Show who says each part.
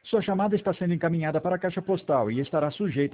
Speaker 1: Sua chamada está sendo encaminhada para a caixa postal e estará sujeita